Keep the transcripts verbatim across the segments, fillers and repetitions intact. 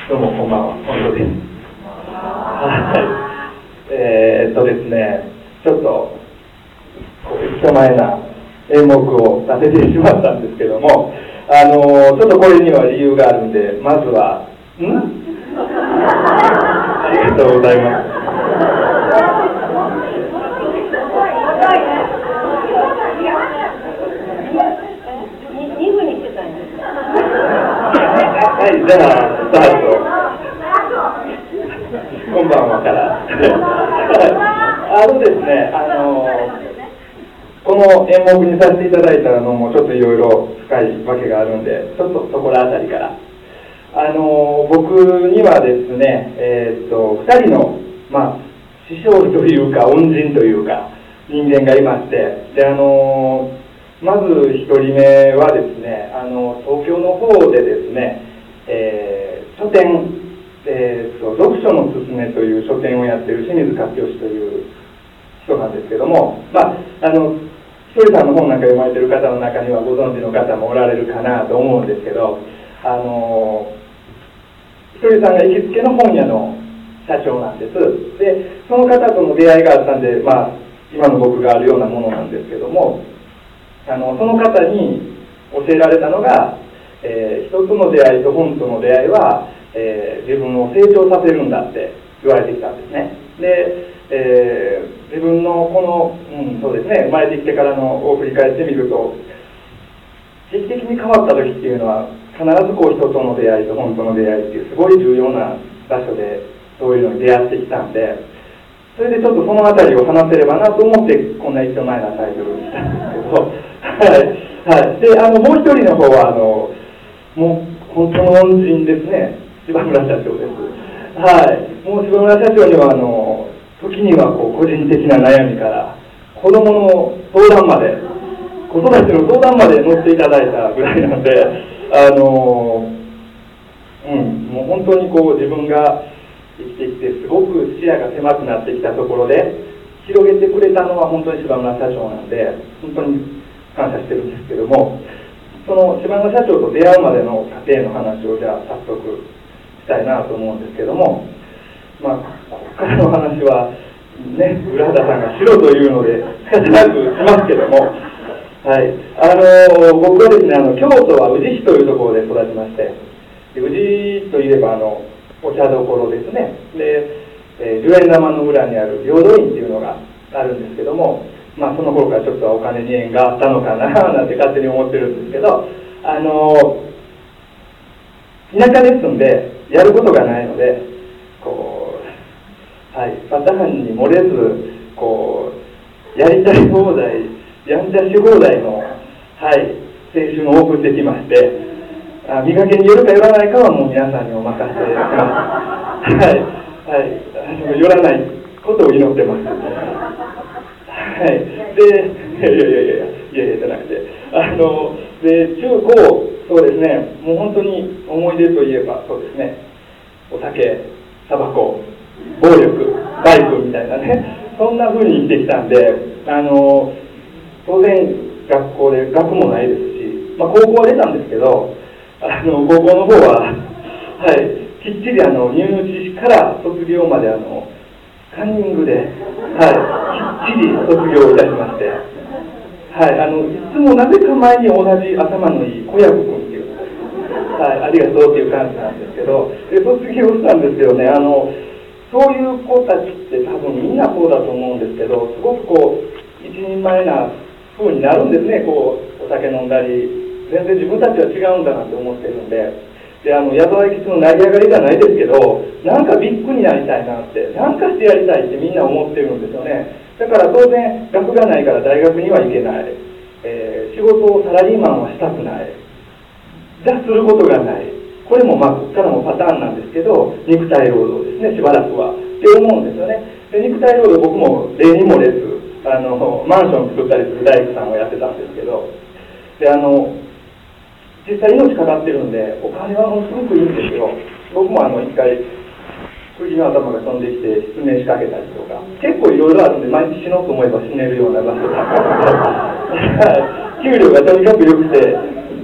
どうもこんばんは、本当です。はい。えー、っとですね、ちょっと人前な演目を立ててしまったんですけども、あのー、ちょっとこれには理由があるんで、まずは、んありがとうございます。はい、じゃあ、スタート。こんばんはから。あのですね、あの、この演目にさせていただいたのもちょっといろいろ深いわけがあるんで、ちょっとそこらあたりから。あの、僕にはですね、えー、っと、二人の、まあ、師匠というか、恩人というか、人間がいまして、で、あの、まず一人目はですね、あの、東京の方でですね、えー、書店、えー、と読書のすすめという書店をやっている清水勝義という人なんですけども、まあ、あのひとりさんの本なんか読まれている方の中にはご存知の方もおられるかなと思うんですけど、あのひとりさんが行きつけの本屋の社長なんです。でその方との出会いがあったんで、まあ、今の僕があるようなものなんですけども、あのその方に教えられたのが、えー、人との出会いと本との出会いは、えー、自分を成長させるんだって言われてきたんですね。で、えー、自分のこの、うん、そうですね、生まれてきてからのを振り返ってみると、劇的に変わった時っていうのは必ずこう人との出会いと本との出会いっていうすごい重要な場所でそういうのに出会ってきたんで、それでちょっとそのあたりを話せればなと思ってこんな一丁前なタイトルにしたんですけどはい、はい、であのもう一人の方はあのもう本当の恩人ですね、柴村社長です。はい、もう柴村社長にはあの時にはこう個人的な悩みから子供の相談まで、子育ての相談まで乗っていただいたぐらいなので、あのうんもう本当にこう自分が生きてきてすごく視野が狭くなってきたところで広げてくれたのは本当に柴村社長なんで本当に感謝してるんですけども、その柴村社長と出会うまでの過程の話をじゃあ早速したいなと思うんですけども、まあここからの話はね浦田さんがしろというので仕方なくしますけども、はい、あの僕はですねあの京都は宇治市というところで育ちまして、宇治といえばあのお茶どころですね。で、えー、じゅうえん玉の裏にある平等院っていうのがあるんですけども、まあその頃からちょっとお金に縁があったのかななんて勝手に思ってるんですけど、あの田舎ですんでやることがないので、こうはいパターンに漏れずこうやりたい放題やんちゃし放題のはい青春を送ってきまして、あ見かけによるかよらないかはもう皆さんにお任せします。はいはいよらないことを祈ってます。はい、で、いやいやいやいやいやいやじゃなくて、あので中高そうですね、もう本当に思い出といえばそうですね、お酒、タバコ、暴力、バイクみたいなね、そんな風に生きてきたんで、あの当然学校で学もないですし、まあ、高校は出たんですけど、あの高校の方は、はい、きっちりあの入試から卒業まであのカンニングで、はい、きっちり卒業いたしまして、はい、あのいつもなぜか前に同じ頭のいい小籔君っていう、はい、ありがとうっていう感じなんですけど、で卒業したんですけどね、あのそういう子たちって多分みんなそうだと思うんですけど、すごくこう一人前な風になるんですね。こうお酒飲んだり全然自分たちは違うんだなって思ってるんで。であの矢沢永吉の成り上がりじゃないですけど、なんかビッグになりたいなって、なんかしてやりたいってみんな思ってるんですよね。だから当然学がないから大学には行けない、えー、仕事をサラリーマンはしたくない、じゃあすることがない、これもまあここからもパターンなんですけど、肉体労働ですね、しばらくはって思うんですよね。で肉体労働、僕も例にもれずあのマンション作ったりする大工さんをやってたんですけど、であの実際命かかってるんでお金はものすごくいいんですよ。僕もあの一回釘の頭が飛んできて失明しかけたりとか結構いろいろあるんで、毎日死のうと思えば死ねるような場所が給料がとにかく良くて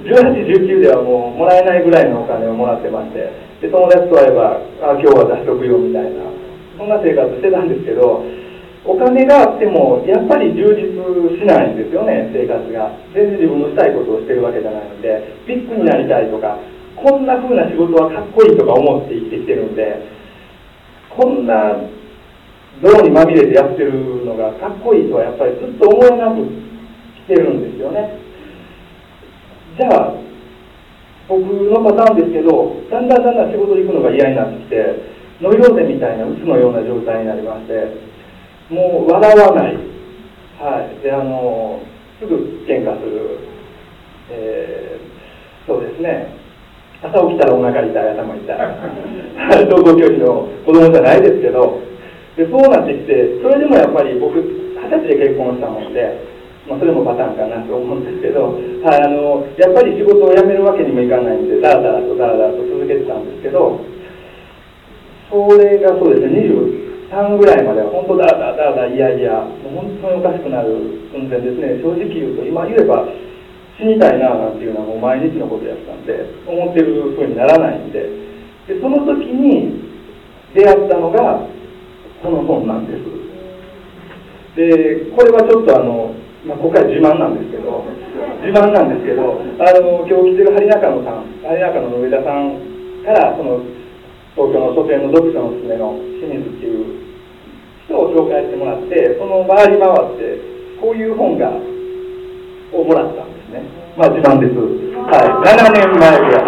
じゅうはち、じゅうきゅうではもうもらえないぐらいのお金をもらってまして、で友達と会えばあ今日は出しとくよみたいな、そんな生活してたんですけど、お金があってもやっぱり充実しないんですよね。生活が全然自分のしたいことをしてるわけじゃないので、ビッグになりたいとか、こんな風な仕事はかっこいいとか思って生きてきてるんで、こんな泥にまみれてやってるのがかっこいいとはやっぱりずっと思えなく来てるんですよね。じゃあ僕のパターンですけど、だんだんだんだん仕事に行くのが嫌になってきて、ノイローゼみたいな鬱のような状態になりまして、もう笑わない、はい、であのすぐ喧嘩する、えー、そうですね、朝起きたらお腹痛い、頭痛い登校拒否の子供じゃないですけど、でそうなってきて、それでもやっぱり僕はたちで結婚したもんで、まあ、それもパターンかなと思うんですけど、はい、あのやっぱり仕事を辞めるわけにもいかないんで、だらだらとだらだらと続けてたんですけど、それがそうですね、にじゅうさんぐらいまでは本当だらだらだらだらいやいや、もう本当におかしくなる寸前ですね。正直言うと、今言えば死にたいななんていうのはもう毎日のことやったんで、思ってる風にならないんで、でその時に出会ったのがこの本なんです。でこれはちょっとあの、まあ、今回自慢なんですけど自慢なんですけどあの今日来てる張中野さん張中野の上田さんからその東京の書店の読書のすすめの清水っていう人を紹介してもらって、その回り回ってこういう本がをもらったんですね。まあ自慢です。はい、ななねんまえぐらい。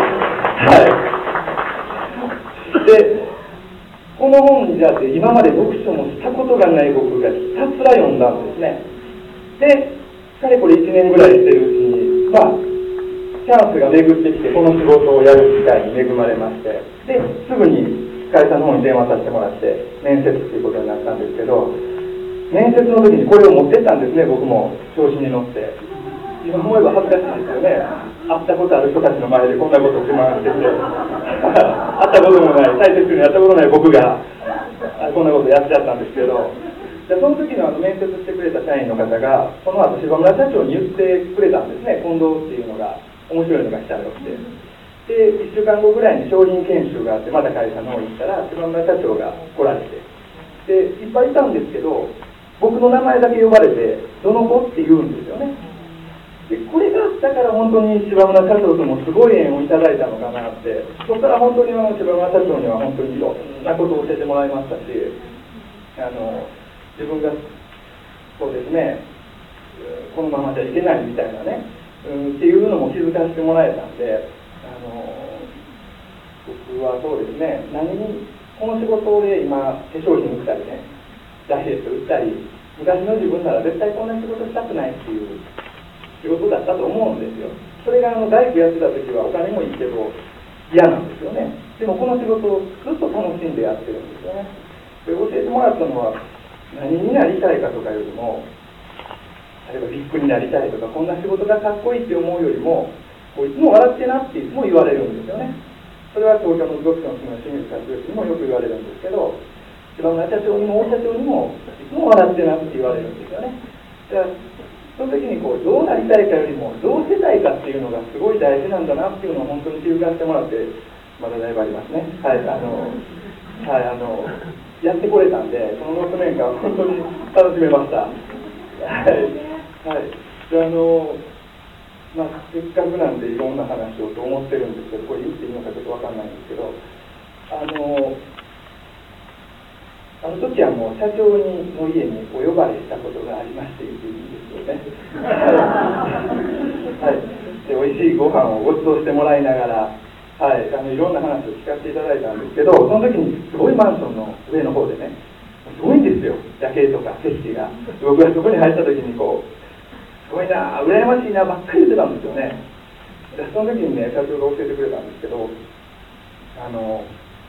はい。でこの本にだって今まで読書もしたことがない僕がひたすら読んだんですね。でかれこれいちねんぐらいしてるうちに、まあチャンスが巡ってきて、この仕事をやる機会に恵まれまして、ですぐに会社の方に電話させてもらって面接ということになったんですけど、面接の時にこれを持ってったんですね。僕も調子に乗って、今思えば恥ずかしいですよね。会ったことある人たちの前でこんなことを自慢してて会ったこともない、大切に会ったことない僕がこんなことやっちゃったんですけど、でその時のあの面接してくれた社員の方がその後柴村社長に言ってくれたんですね。近藤っていうのが面白いのが来たよって。でいっしゅうかんごぐらいに商品研修があって、また会社の方に行ったら柴村社長が来られて、でいっぱいいたんですけど、僕の名前だけ呼ばれてどの子って言うんですよね。でこれがあったから本当に柴村社長ともすごい縁をいただいたのかなって。そこから本当にあの柴村社長には本当にいろんなことを教えてもらいましたし、あの自分がそうですね、このままじゃいけないみたいなね、うん、っていうのも気づかせてもらえたんで、あの僕はそうですね、何にこの仕事で今化粧品売ったりね、ダイエット売ったり、昔の自分なら絶対こんな仕事したくないっていう仕事だったと思うんですよ。それがあの大工やってた時はお金もいいけど嫌なんですよね。でもこの仕事をずっと楽しんでやってるんですよね。で教えてもらったのは、何になりたいかとかよりも、例えばビッグになりたいとか、こんな仕事がかっこいいって思うよりも、こういつも笑ってなっていつも言われるんですよね。それは東京の読書の清水社長にもよく言われるんですけど、柴村社長にも大社長にもいつも笑ってなって言われるんですよね。だからその時にこうどうなりたいかよりもどうしてたいかっていうのがすごい大事なんだなっていうのを本当に気づかせてもらって、まだだいぶありますね。はい、あの、はい、あのやってこれたんで、そのろくねんかん本当に楽しめました。はい、はい、であのまあ、せっかくなんでいろんな話をと思ってるんですけど、これ言っていいのかちょっとわかんないんですけど、あのあの時はもう社長にの家にお呼ばれしたことがありまして言っていいんですよね。はい、で美味しいご飯をご馳走してもらいながら、はい、あのいろんな話を聞かせていただいたんですけど、その時にすごいマンションの上の方でね、すごいんですよ、夜景とか景色が。僕がそこに入った時にこう、すごいな、羨ましいなばっかり言ってたんですよね。でその時にね、社長が教えてくれたんですけど、あの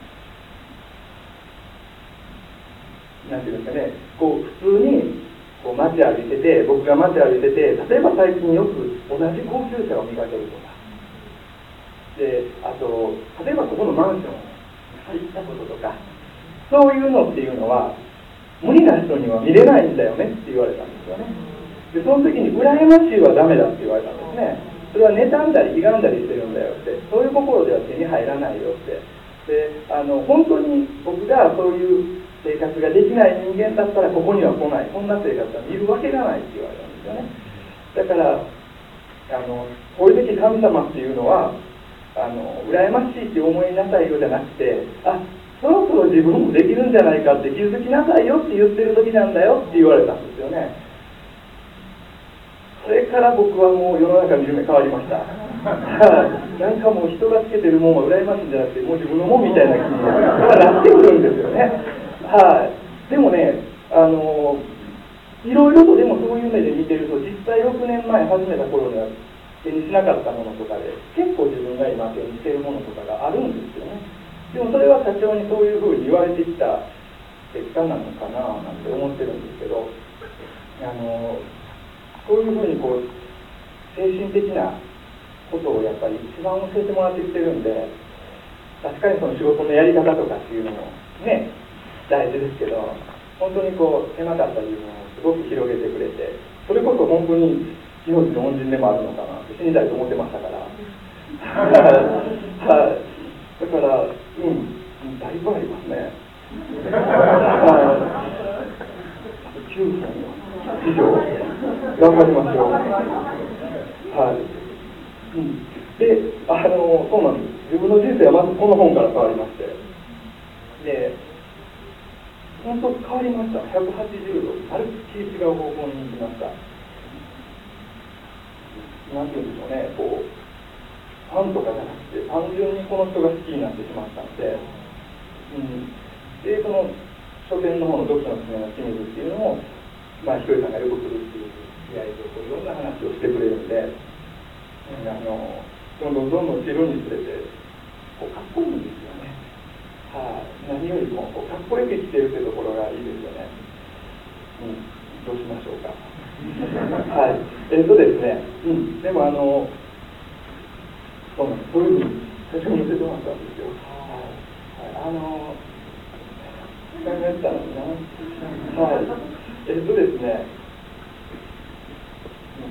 なんていうんですかね、こう普通にこう街歩いてて、僕が街歩いてて、例えば最近よく同じ高級車を見かけるとかで、あと例えばここのマンションに入ったこととか、そういうのっていうのは無理な人には見れないんだよねって言われたんですよね。でその時に羨ましいはダメだって言われたんですね。 それは妬んだり歪んだりしてるんだよって、そういう心では手に入らないよって。で、あの本当に僕がそういう生活ができない人間だったらここには来ない、こんな生活は見るわけがないって言われるんですよね。だからあのこういう時神様っていうのはあの羨ましいって思いなさいよじゃなくて、あ、そろそろ自分もできるんじゃないかって気づきなさいよって言ってる時なんだよって言われたんですよね。それから僕はもう世の中見る目変わりました。なんかもう人がつけてるもんは羨ましいんじゃなくて、もう自分のもんみたいな気になってくるんですよね。はい。でもね、あのいろいろとでもそういう目で見てると、実際ろくねんまえ始めた頃には手にしなかったものとかで、結構自分が今手にしてるものとかがあるんですよね。でもそれは社長にそういうふうに言われてきた結果なのかななんて思ってるんですけど、あのこういうふうにこう精神的なことをやっぱり一番教えてもらってきてるんで、確かにその仕事のやり方とかっていうのもね大事ですけど、本当にこう狭かった自分をすごく広げてくれて、それこそ本当に命の恩人でもあるのかなって死にたいと思ってましたからはい、だからうんだいぶありますね。きゅうさい以上頑張りましょう。はい、うん、で、あのそうなんです。自分の人生はまずこの本から変わりまして、で本当変わりました。ひゃくはちじゅうどあるっきり違う方向に行きました。なんていうんでしょうね、こうファンとかじゃなくて単純にこの人が好きになってしまったので、うん、でその書店の方の読書のすすめの清水っていうのも、まあ、ひとりさんがよく来るっていう出会いとこういろんな話をしてくれるんで、うん、あのどんどんどんどん知るにつれてこうかっこいいんですよね。はい、何よりもこうかっこよく生きてるってところがいいですよね。うん、どうしましょうか。はい、えっとですね、うん、でもあのそうなんです。そういうふうに最初に言ってもらったんですよ。はい、あの考えたのにな。はい、えっとですね、うん、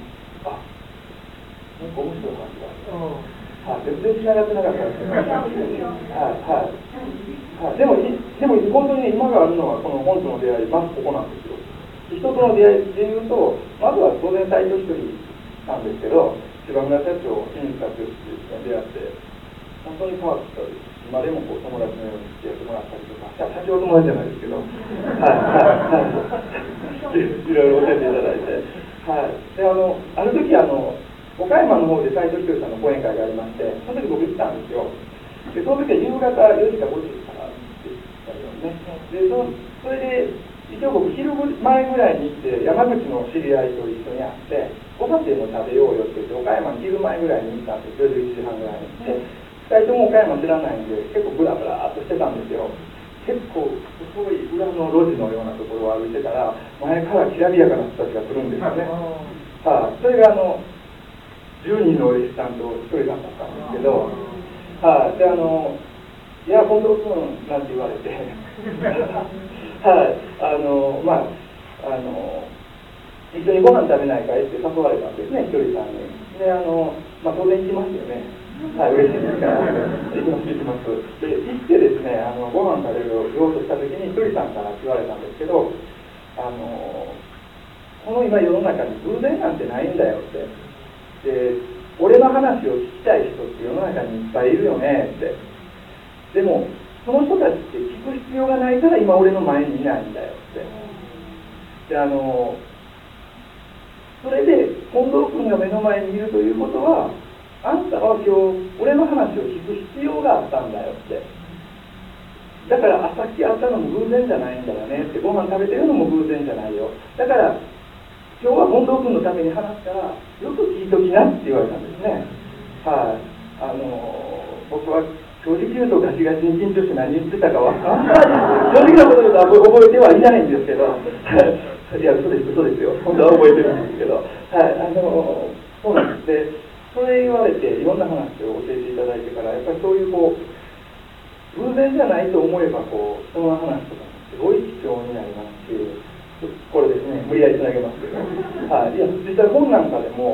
あ、なんか面白い話がある。はい、全然つながってなかったんですけど、はいはいはい、でもでも本当に、ね、今があるのはこの本との出会い、まずここなんですよ。人との出会いでいうと、まずは当然最初一人なんですけど、柴村社長、清水社長っていう人に出会って、本当に変わったです。今でもこう友達のように付き合ってもらったりとか、社長友達じゃないですけど、はいはいはい、いろいろ教えていただいて、はい、であのある時あの岡山の方で斉藤ひとりさんの講演会がありまして、その時僕行ったんですよ。でその時は夕方よじかごじからでしたよね。で そ, それで一応僕昼前ぐらいに行って山口の知り合いと一緒に会ってご飯でも食べようよって言って岡山に昼前ぐらいに行ったんですよ。じゅういちじはんぐらいに行って、ふたりとも岡山知らないんで結構ブラブラっとしてたんですよ。結構細い裏の路地のようなところを歩いてたら前からきらびやかな人たちが来るんですよね。はあ、それがあのじゅうにんのお弟子さんとひとりさんだったんですけど、はあ、であのいや近藤君なんて言われてはい、あのまああの一緒にご飯食べないかいって誘われたんですね、ひとりさんに。であの、まあ、当然行きますよね。はい、嬉しいですから行きます行きます。で行ってですね、あのご飯食べようとした時にひとりさんから言われたんですけど、あのこの今世の中に偶然なんてないんだよって。で俺の話を聞きたい人って世の中にいっぱいいるよねって。でもその人たちって聞く必要がないから今俺の前にいないんだよって。であのそれで近藤君が目の前にいるということは、あんたは今日俺の話を聞く必要があったんだよって。だからあさっき会ったのも偶然じゃないんだよねって。ご飯食べてるのも偶然じゃないよ。だから今日は近藤君のために話すからよく聞いときなって言われたんですね。はい、あの僕は正直言うとガチガチに緊張して何言ってたかはあんまり正直なこと言うと覚えてはいないんですけどいや嘘です嘘ですよ、本当は覚えてるんですけど、はい、あのそうなんです。でそれ言われていろんな話を教えていただいてからやっぱりそういうこう偶然じゃないと思えばこう人の話とかすごい貴重になりますし、これですね、無理やりつなげますけど、はい、いや実際本なんかでも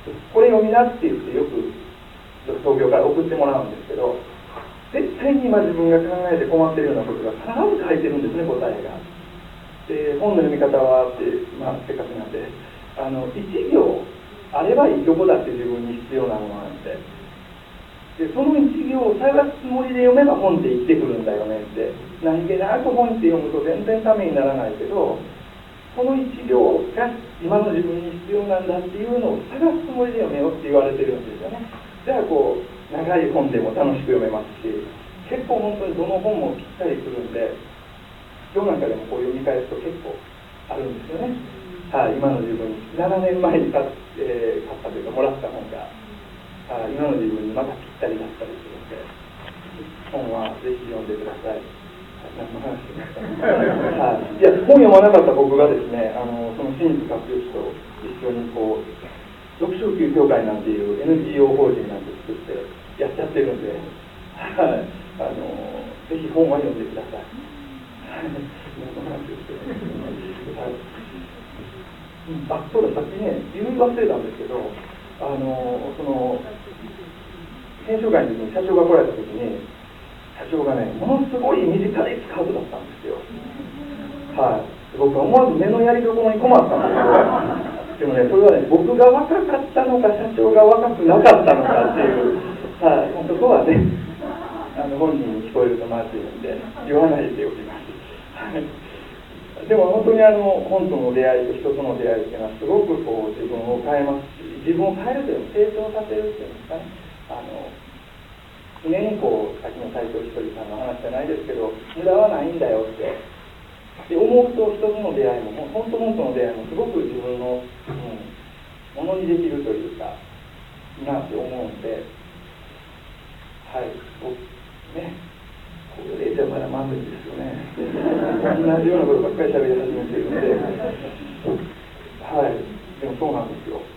これ読みなって言ってよく東京から送ってもらうんですけど、絶対に今自分が考えて困っているようなことが必ず書いてるんですね、答えが。で、本の読み方はって、まあ、せっかくなんで、あのいち行あればいいとこだって自分に必要なものなんで、でそのいち行を探すつもりで読めば本って生きてくるんだよねって、何気なく本って読むと全然ためにならないけど、このいち行が今の自分に必要なんだっていうのを探すつもりで読めよって言われてるんですよね。じゃあこう長い本でも楽しく読めますし、結構本当にどの本もぴったりくるんで、今日なんかでもこう読み返すと結構あるんですよね。はい、今の自分にななねんまえに買っ、えー、買ったというかもらった本が、はい、今の自分にまたぴったりだったりするので、本はぜひ読んでください。何の話ですか、はい、いや本読まなかった僕がですね、あのその清水勝義と一緒にこう読書級協会なんていう エヌジーオー 法人なんて作ってやっちゃってるんで、はい、あのぜひ本は読んでください。何の話ですか、はい、あ、そうだ、さっきね言い忘れたんですけど、あのその研修会の時に社長が来られた時に、社長がね、ものすごい短いスカートだったんですよ。はい、僕は思わず目のやりどころに困ったんですけど、でもね、それはね、僕が若かったのか、社長が若くなかったのかっていう、はい、そこはね、あの本人に聞こえるとまずいので、言わないでおきます。はい、でも本当にあの本との出会いと人との出会いっていうのは、すごくこう自分を変えますし、自分を変えるというのを成長させるっていうんですかね。あの常にこう、さっきの斉藤ひとりさんの話じゃないですけど、無駄はないんだよってで思うと、人との出会いも、本当本当の出会いもすごく自分の、うん、ものにできるというか、いいなって思うんで、はい、僕ね、これじゃまだまずいですよね。同じようなことばっかり喋り始めているので、はい、でもそうなんですよ。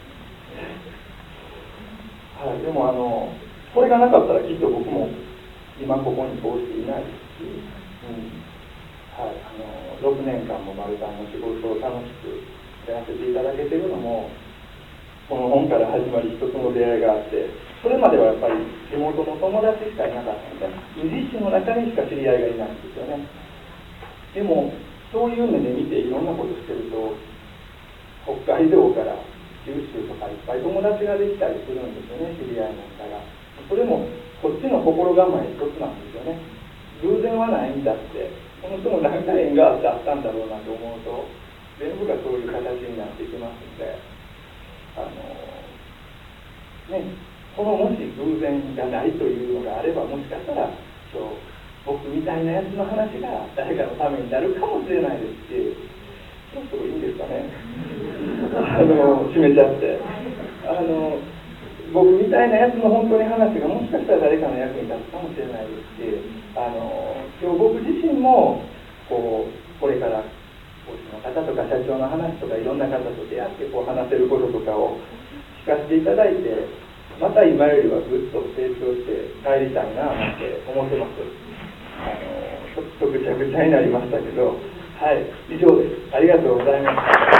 はい、でもあの、これがなかったらきっと僕も今ここにこうしていないですし、うんはい、あのろくねんかんも丸太の仕事を楽しくやらせていただけているのも、この本から始まり一つの出会いがあって、それまではやっぱり地元の友達しかいなかったので、宇治市の中にしか知り合いがいないんですよね。でもそういう目で見ていろんなことしてると、北海道から九州とかいっぱい友達ができたりするんですよね、知り合いの方が。それもこっちの心構え一つなんですよね。偶然はないんだって、この人も何か縁があってあったんだろうなと思うと、全部がそういう形になっていきますので、あのね、このもし偶然がないというのがあれば、もしかしたら今日僕みたいなやつの話が誰かのためになるかもしれないですし、ちょっといいんですかね、あの締めちゃって、あの僕みたいなやつの本当に話がもしかしたら誰かの役に立つかもしれないですし、あの今日僕自身もこうこれから講師の方とか社長の話とかいろんな方と出会ってこう話せることとかを聞かせていただいて、また今よりはぐっと成長して帰りたいなって思ってます。あのちょっとぐちゃぐちゃになりましたけど、はい、以上です。ありがとうございました。